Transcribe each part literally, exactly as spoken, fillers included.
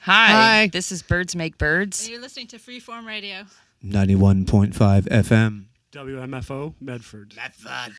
Hi, Hi. this is Birds Make Birds. And you're listening to Freeform Radio. ninety-one point five F M. W M F O, Medford. Medford.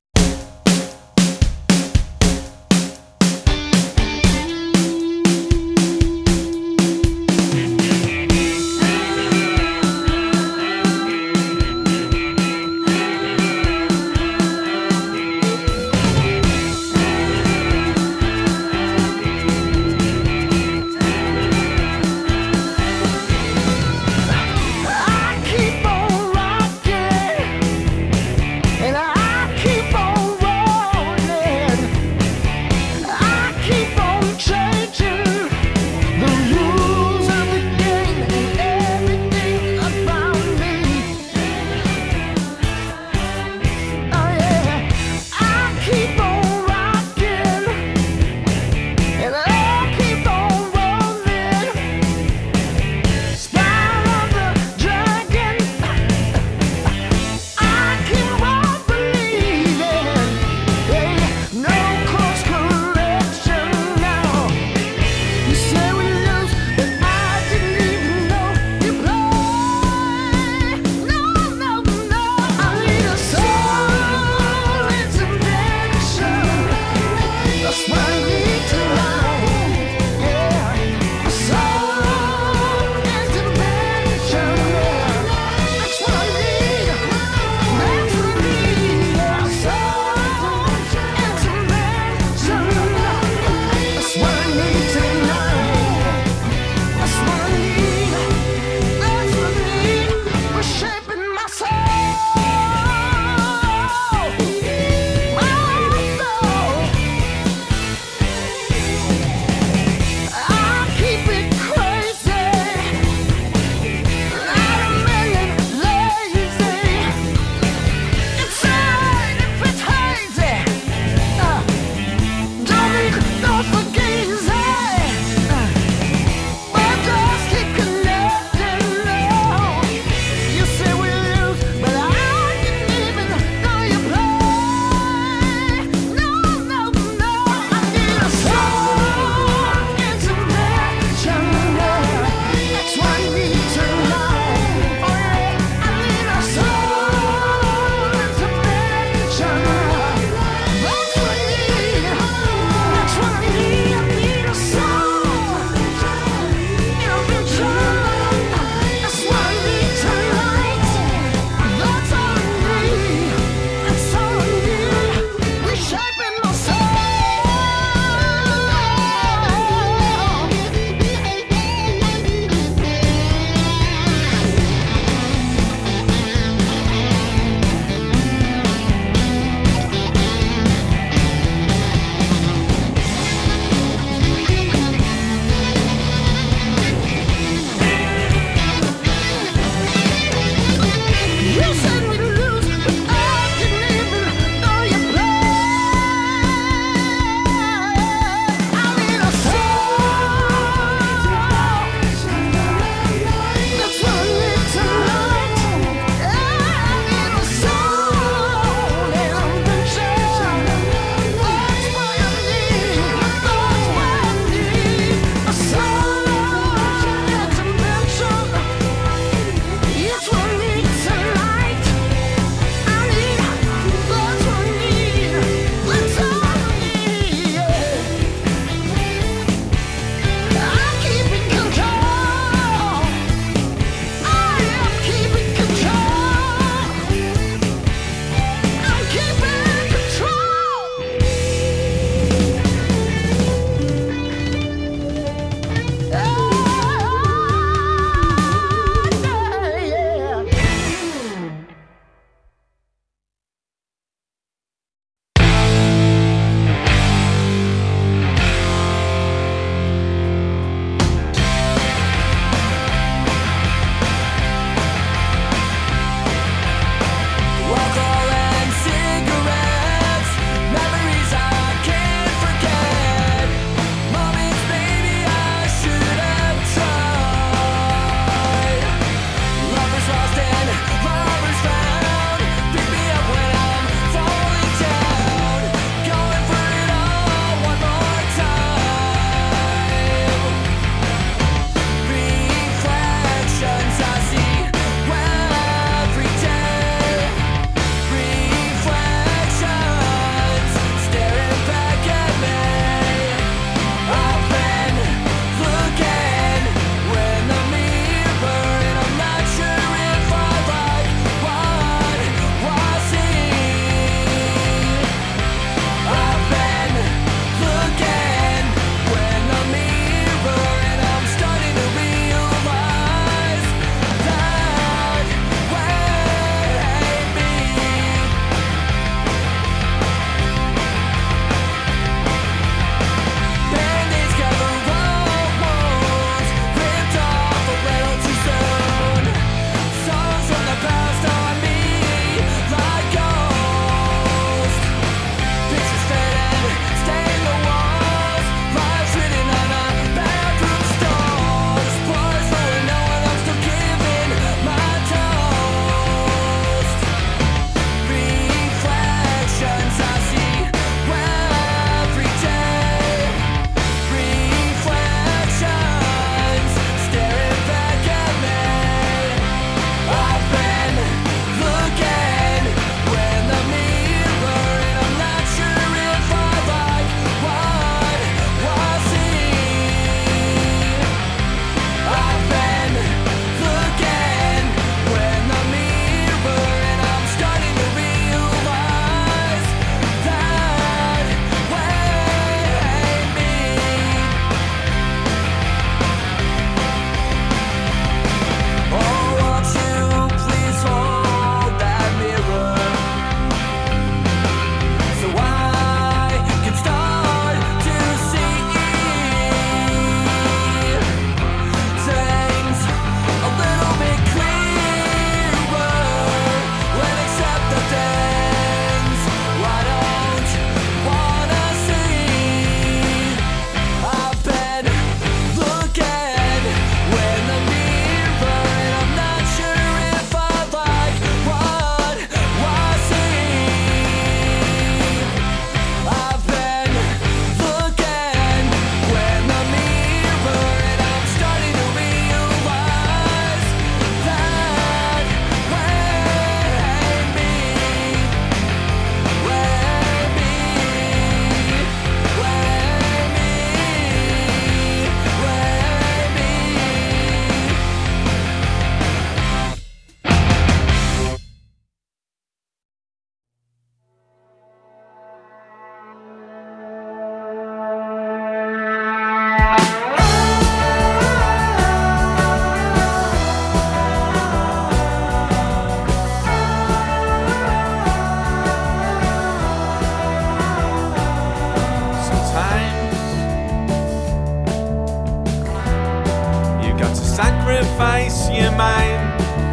your mind,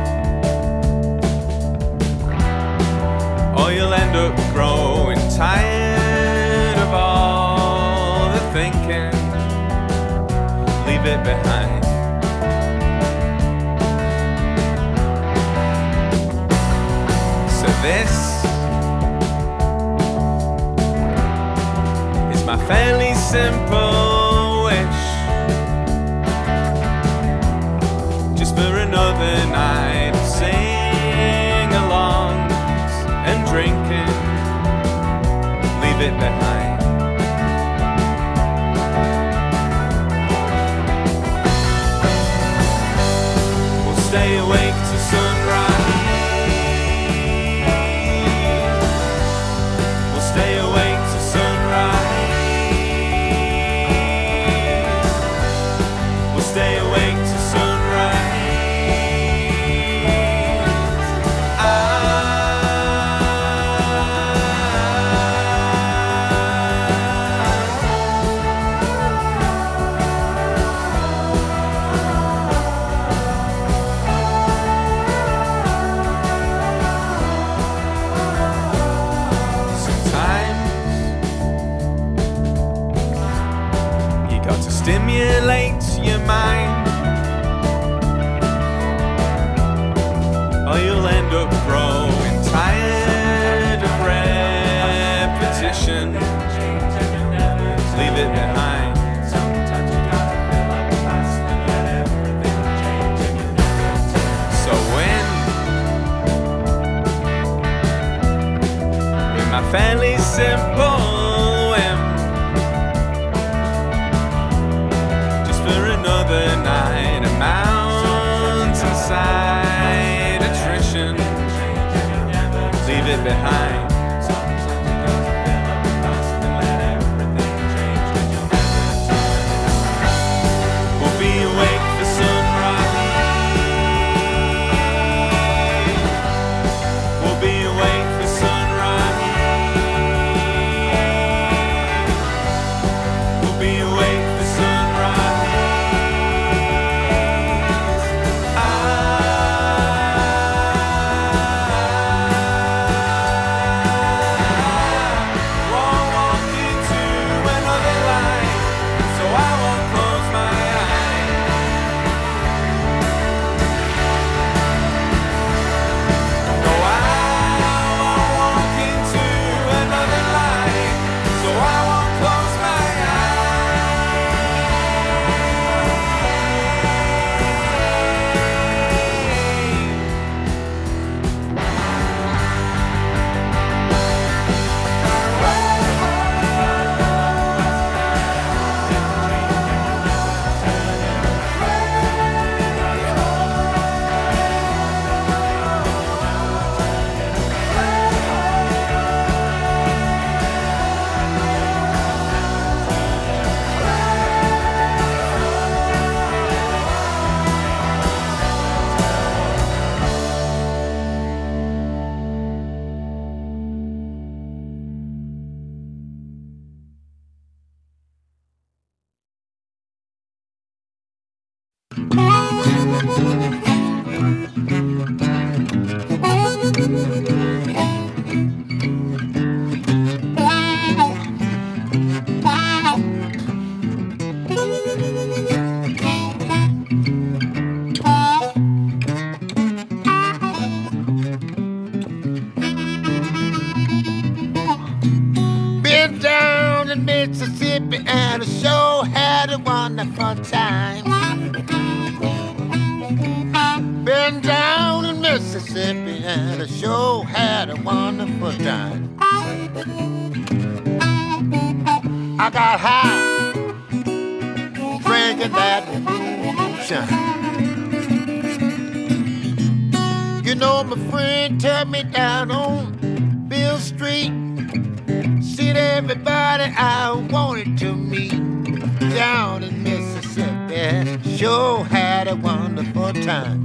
or you'll end up growing tired of all the thinking. Leave it behind. So this is my fairly simple wish, just for another night of sing-alongs and drinking. Leave it behind. We'll stay awake till sunrise. We'll stay awake till sunrise. We'll stay awake till sunrise. Stimulate your mind, or you'll end up growing tired of repetition. Leave it behind. So when, with my fairly simple another night, a mountainside attrition. Leave it behind. We'll be awake for sunrise. We'll be awake for sunrise. We'll be awake for sunrise. Been down in Mississippi and I sure had a wonderful time. Been down in Mississippi and I sure had a wonderful time. I got high, drinking that moonshine. You know my friend took me down on Bill Street. Seen everybody I wanted to meet down in Mississippi. Sure had a wonderful time.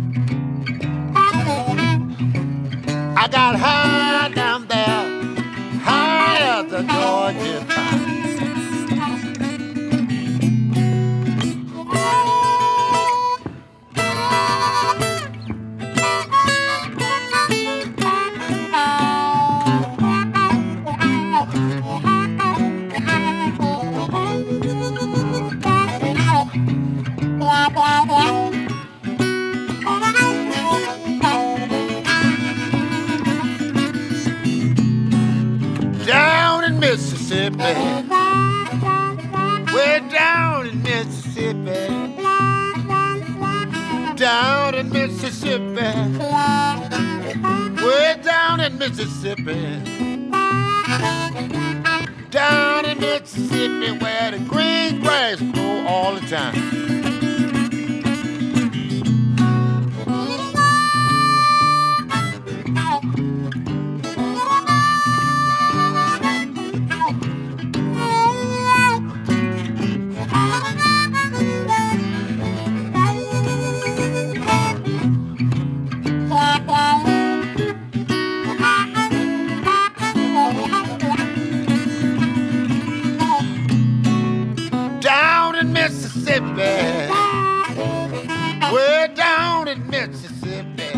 I got high down there, high as the Georgia pine. Mississippi. Down in Mississippi. Way down in Mississippi. Down in Mississippi where the green grass grow all the time. Mississippi, way down in Mississippi.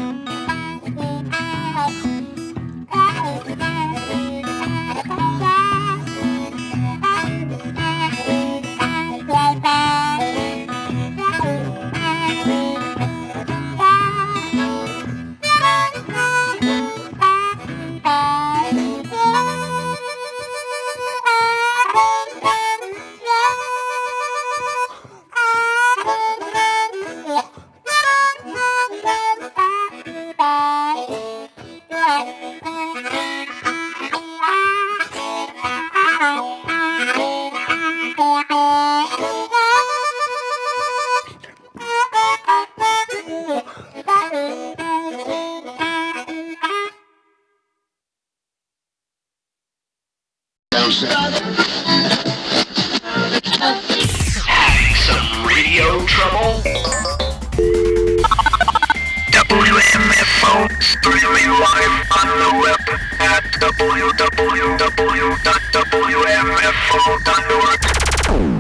Having some radio trouble? W M F O streaming live on the web at w w w dot w m f o dot org.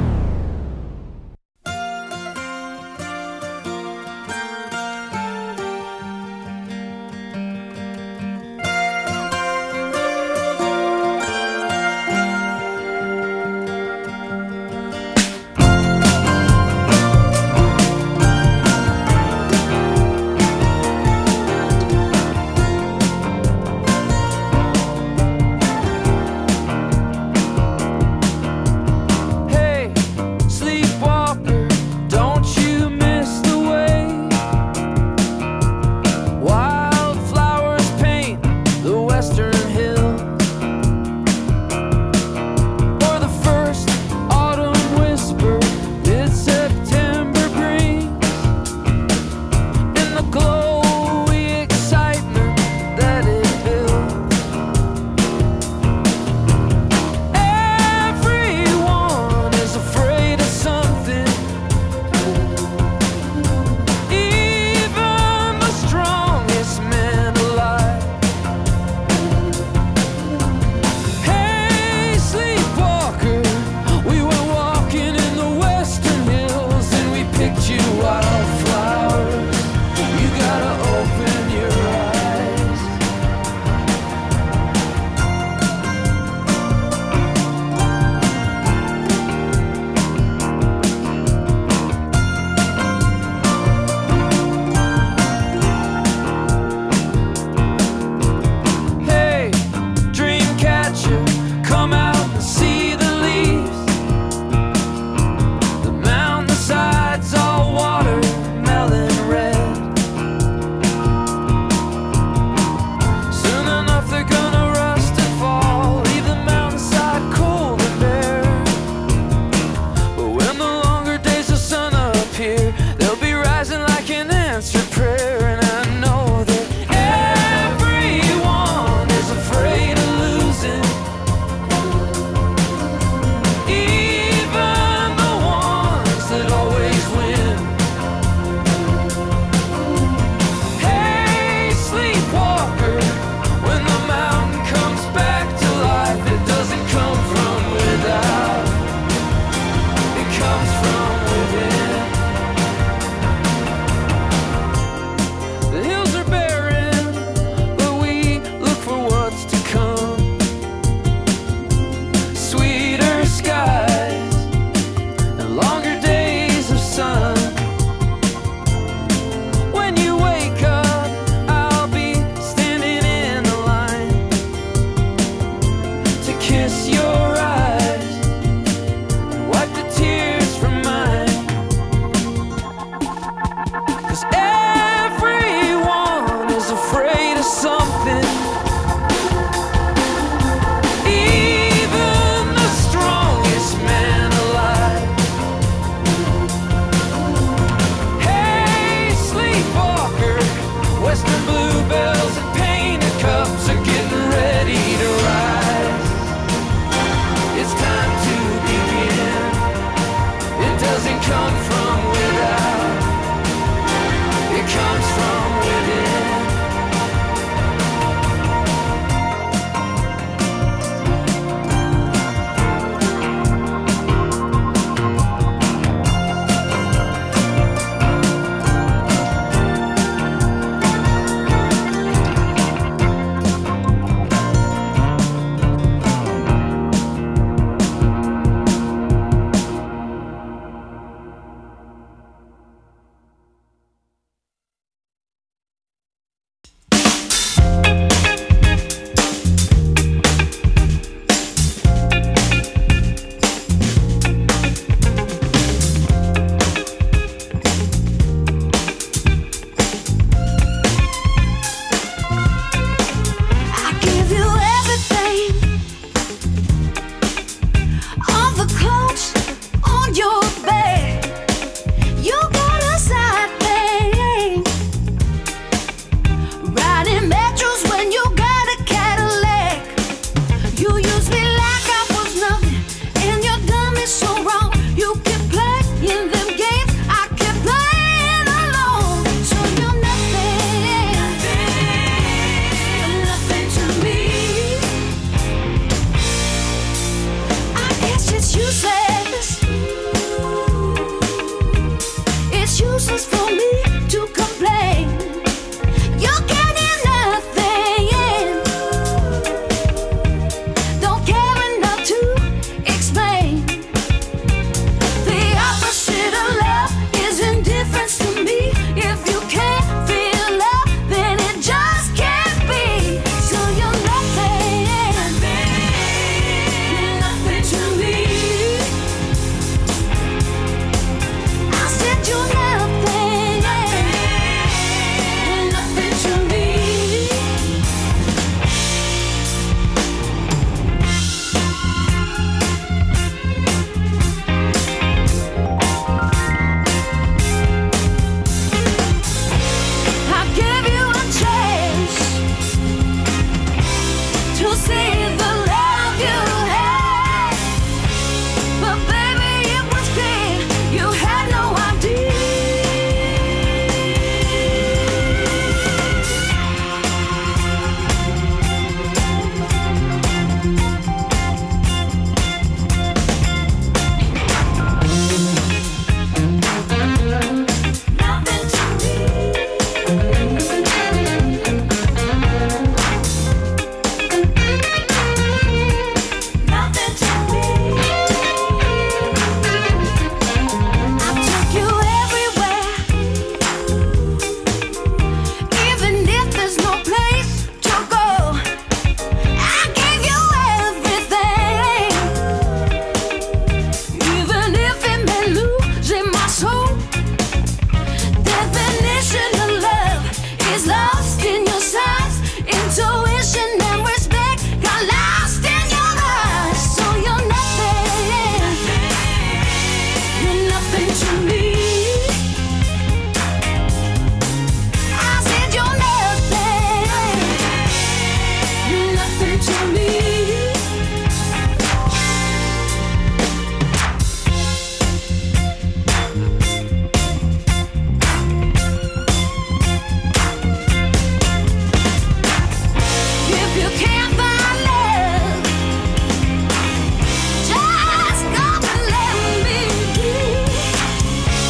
Just go and let me be.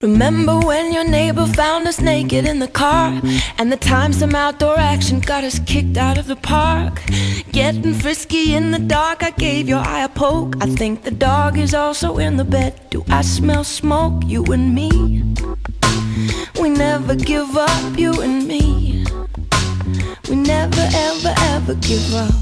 Remember when your neighbor found us naked in the car, and the time some outdoor action got us kicked out of the park? Getting frisky in the dark, I gave your eye a poke. I think the dog is also in the bed. Do I smell smoke? You and me, we never give up, you and me. We never ever ever give up.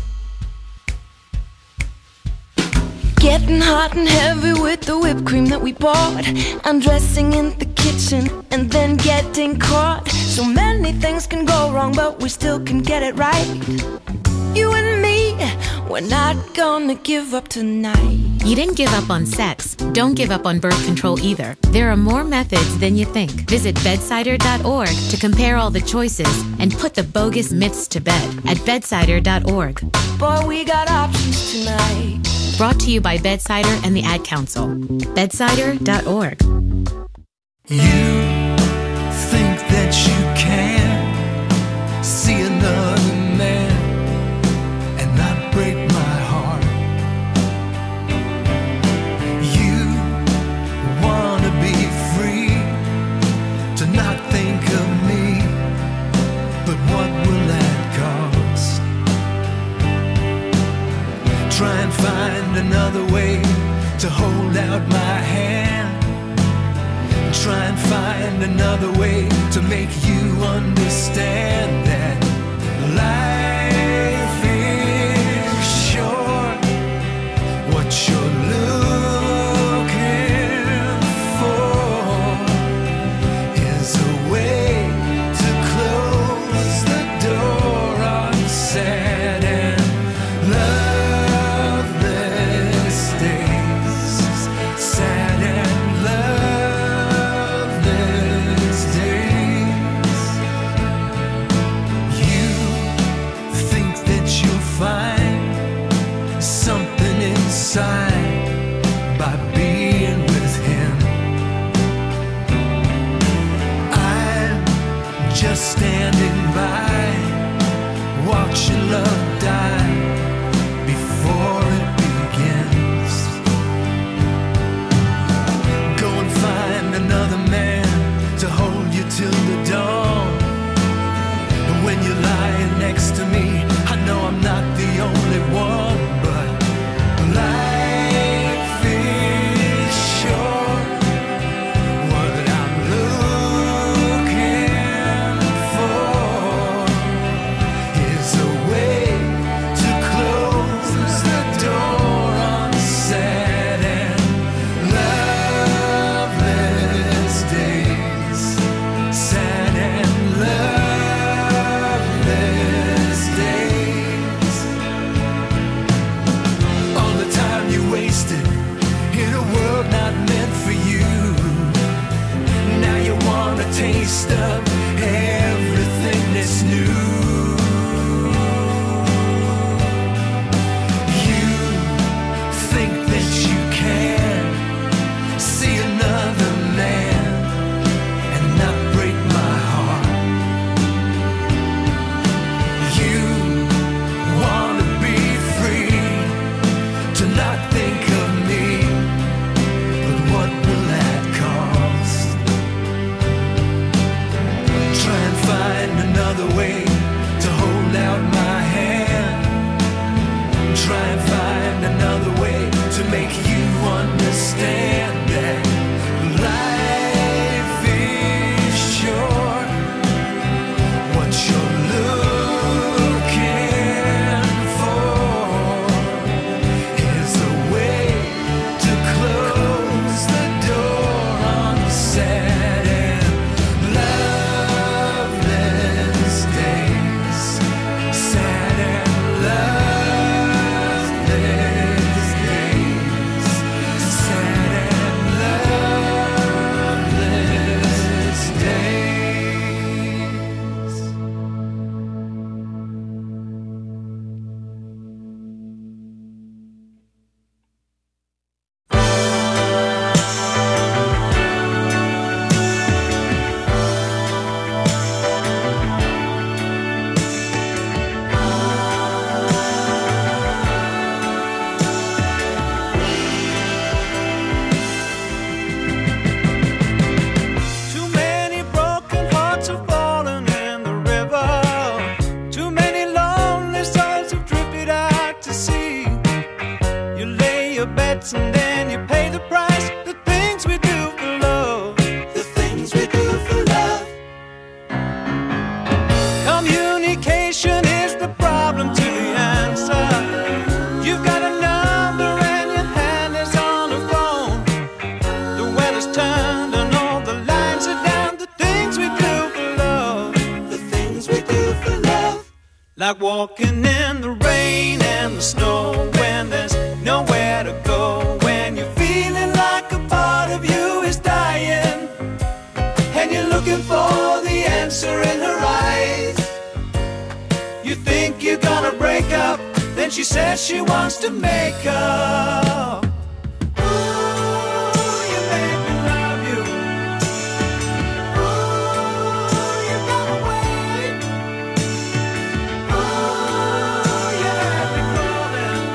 Getting hot and heavy with the whipped cream that we bought, undressing in the kitchen and then getting caught. So many things can go wrong, but we still can get it right. You and me, we're not gonna give up tonight. You didn't give up on sex. Don't give up on birth control either. There are more methods than you think. Visit bedsider dot org to compare all the choices and put the bogus myths to bed at bedsider dot org. Boy, we got options tonight. Brought to you by Bedsider and the Ad Council. bedsider dot org. You think that you can see another man and not break my heart. You wanna be free to not think of me, but what will that cost? Try and find another way to hold out my hand. Try and find another way to make you understand that life is short. What you're looking for is a way to close the door on sad and loveless days. Sad and loveless days. chance, and then you pay the price. The things we do for love, the things we do for love. Communication is the problem to the answer. You've got a number and your hand is on the phone. The weather's turned and all the lines are down. The things we do for love, the things we do for love. Like walking in the rain and the snow when there's nowhere to go. When you're feeling like a part of you is dying, and you're looking for the answer in her eyes. You think you're gonna break up, then she says she wants to make up. Ooh, you make me love you. Ooh, you gotta wait. Ooh, you have me calling.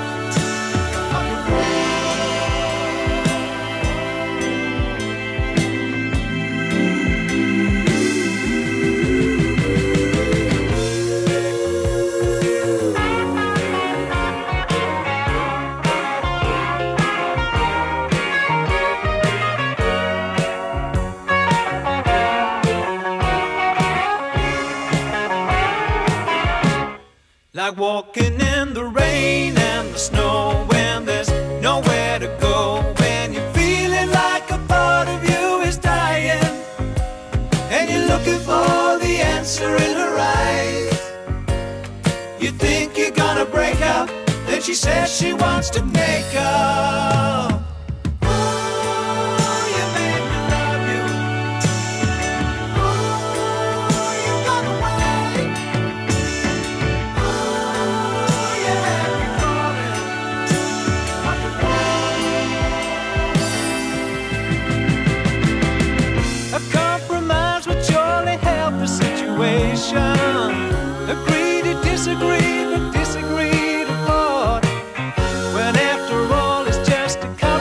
Like walking in the rain and the snow when there's nowhere to go. When you're feeling like a part of you is dying, and you're looking for the answer in her eyes. You think you're gonna break up, then she says she wants to make up. Ooh, you make me love you. Ooh, you gotta wait. A compromise would surely help the situation. Agree to disagree, but disagree to part. When after all it's just a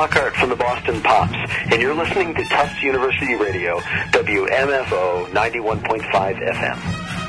Lockhart from the Boston Pops, and you're listening to Tufts University Radio, W M F O ninety-one point five F M.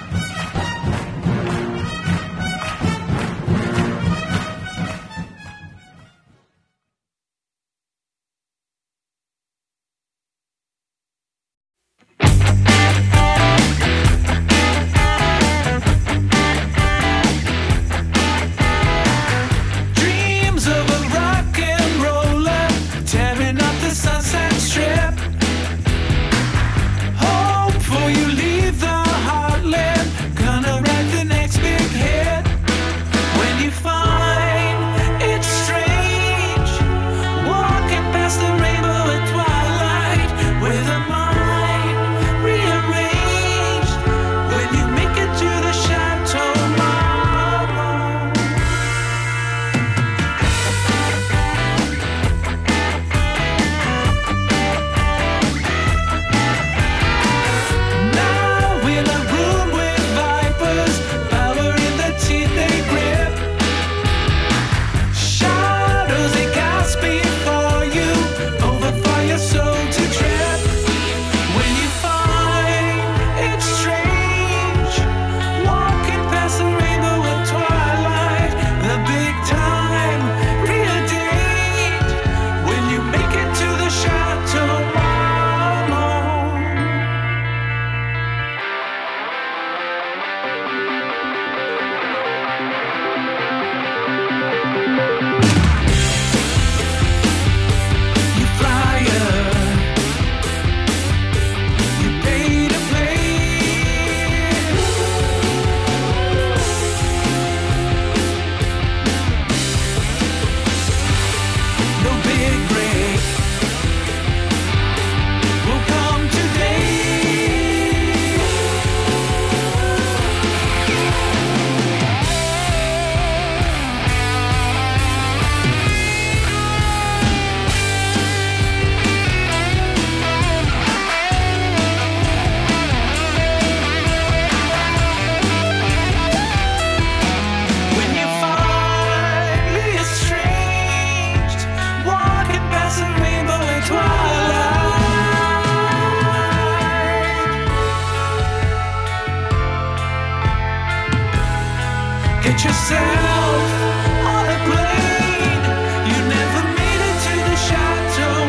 Get yourself on a plane. You never made it to the Chateau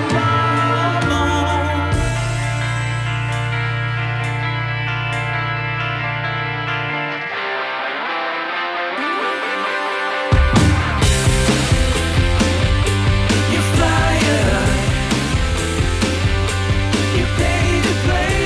Marmont. You flyer, you pay to play.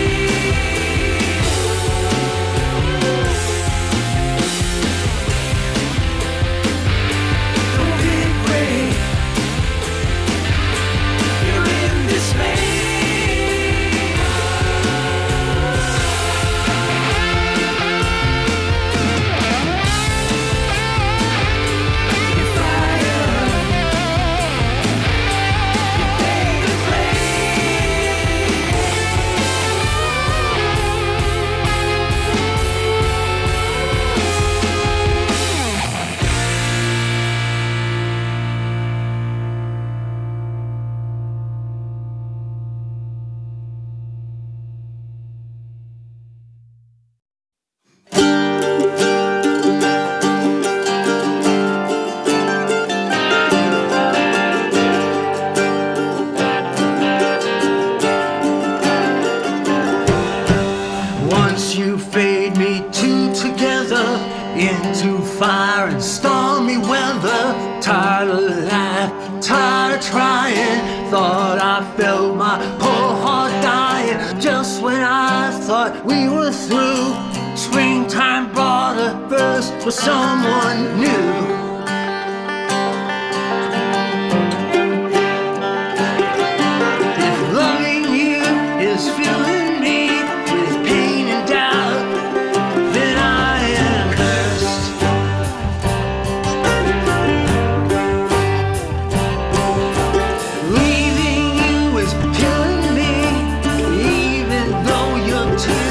Once you fade me two together into fire and stormy weather. Tired of life, tired of trying. Thought I felt my poor heart dying. Just when I thought we were through, springtime brought a burst for someone new.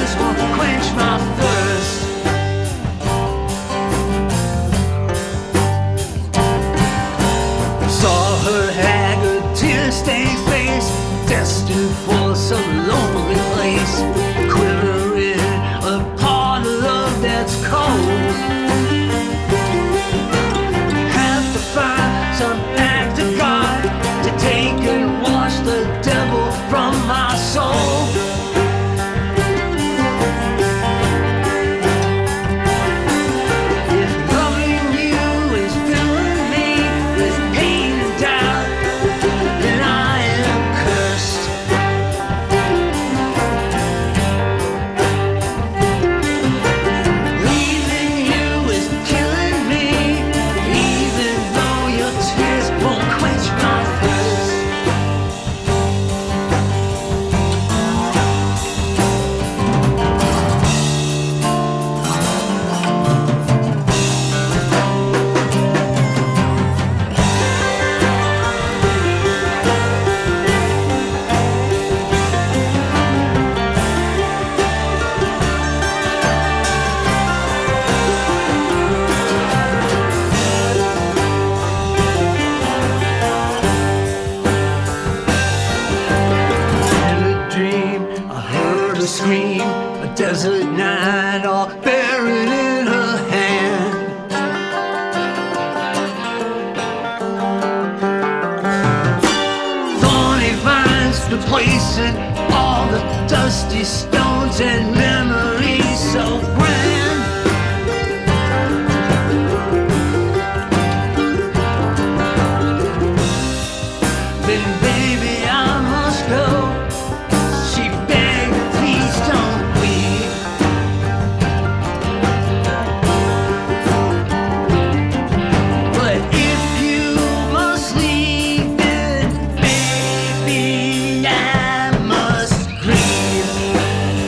Quench my thirst. dream, a desert night all buried in her hand. Thorny vines replacing all the dusty stones and memories so grand. Then baby I must go. She begged, please don't weep. But if you must leave, then baby I must grieve.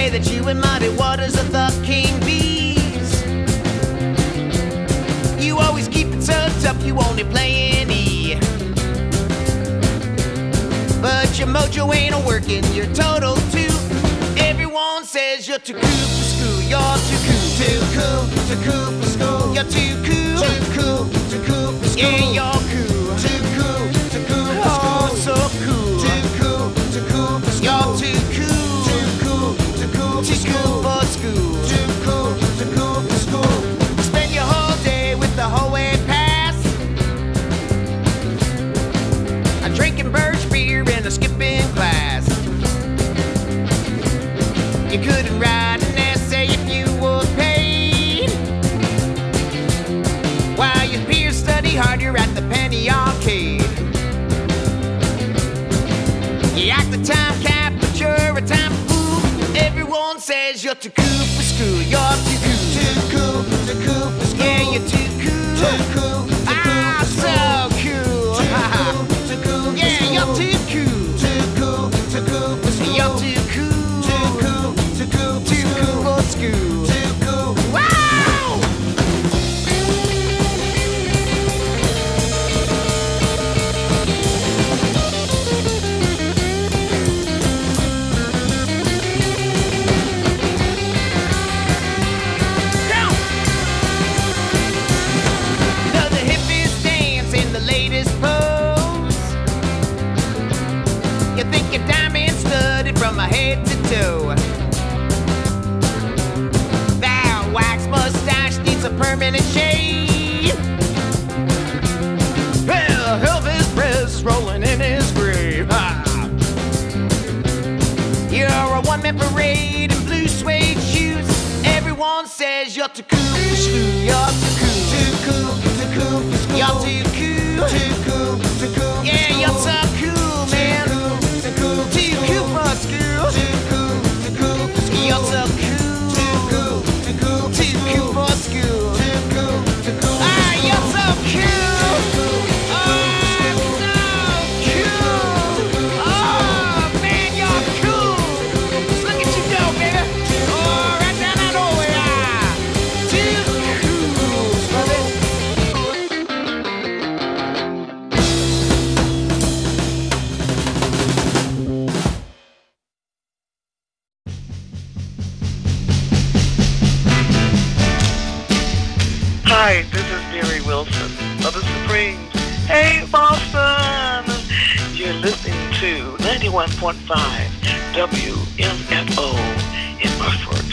say that you and muddy waters are the king bees. You always keep it tucked up, you only play an E. But your mojo ain't a-working, you're total too. Everyone says you're too cool for school, you're too cool. Too cool, too cool for school. You're too cool, too cool, too cool for school. Yeah, you're cool. Too cool, too cool for school. Oh, so cool. Too cool, too cool for school. You're too cool. Too cool, too cool for school. For school. Too cool, too cool for school. Spend your whole day with the hallway pass. I'm drinking birch beer and a skipping class. You couldn't write an essay if you were paid. While your peers study harder at the penny arcade. You act the time cap, but you're a time fool. Everyone says you're too cool for school. You're too cool. Too cool, too cool for school. Yeah, you're too cool. Too cool, too cool ah, for school. So cool. Too cool, too cool for yeah, school. You're too cool. Too cool, too cool for school. You're too cool. Too cool, too cool, too cool for school. Too cool. Wow! From my head to toe. That wax mustache needs a permanent shave. Well, Elvis Presley's rolling in his grave. Ah. You're a one-man parade in blue suede shoes. Everyone says you're too cool for school. You're too cool. Too cool, too cool for school. You're too cool. Too cool, too cool for yeah, school. You're so cool, man. Too cool, too cool for too cool for school. Too cool, too cool for school. You're so cool. Too cool, too cool for too school. Cool for school. Too cool, too cool for ah, school. You're so cool. Oh, I'm so cool. Oh, man, you're cool. Look at you go, baby. Oh, right down that hallway. Too cool, brother. Hi, this is Mary Wilson of the Supremes. Hey, Boston! You're listening to ninety-one point five W M F O in Murford.